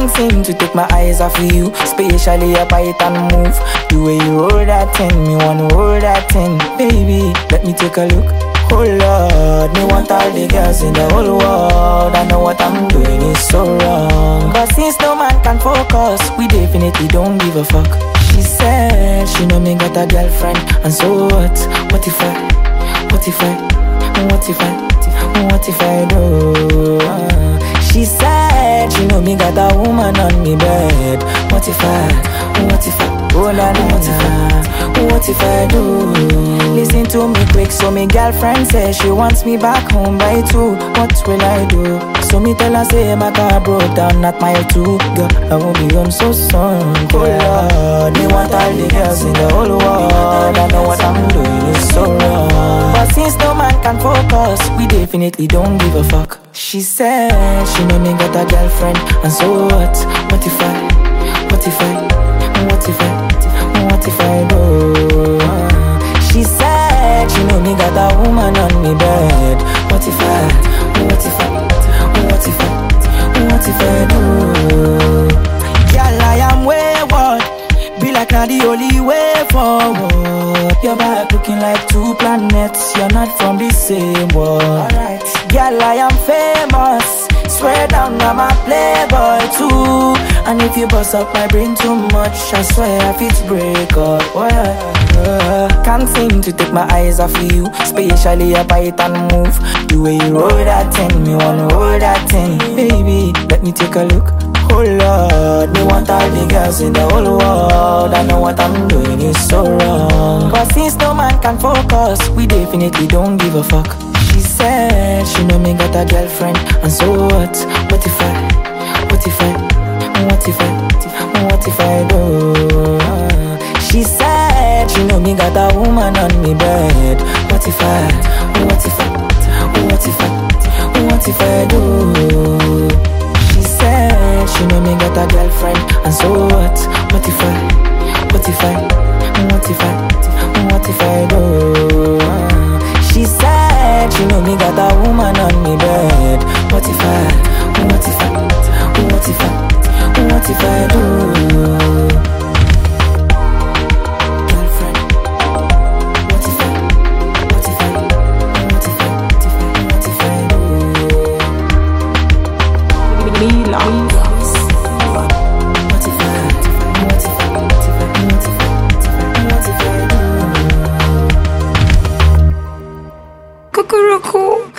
Can't seem to take my eyes off of you, especially up I and move. The way you roll that thing, me wanna roll that thing. Baby, let me take a look. Oh Lord, me want all the girls in the whole world. I know what I'm doing is so wrong, but since no man can focus, we definitely don't give a fuck. She said she know me got a girlfriend, and so what? What if I do? She said she know me got a woman on me bed. What if I oh la la, what if I do? Listen to me quick, so me girlfriend says she wants me back home by 2. What will I do? So me tell her say my car broke down at mile 2. Girl, I won't be home so soon. Oh Lord, me want all the girls in the whole world. I know what I'm doing is so wrong, but since no man can focus, we definitely don't give a fuck. She said she know me got a girlfriend, and so what? What if I do? She said she know me got a woman on me bed. What if I do? Girl, I am wayward, be like not the only way forward. Your back looking like 2 planets, you're not from the same world. Alright, girl, I am famous, swear down I'm a playboy too. And if you bust up my brain too much, I swear I fit break up. Can't seem to take my eyes off of you, especially up I and move. The way you roll that thing, me wanna roll that thing. Baby, let me take a look. Oh Lord, me want all the girls in the whole world. I know what I'm doing is so wrong, but since no man can focus, we definitely don't give a fuck. She said she know me got a girlfriend, and so what? What if I do? She said she know me got a woman on me bed. What if I do? She said she know me got a girlfriend, and so what? What if I do? She said she know me got a woman on me bed. What if I do? Cuckoo.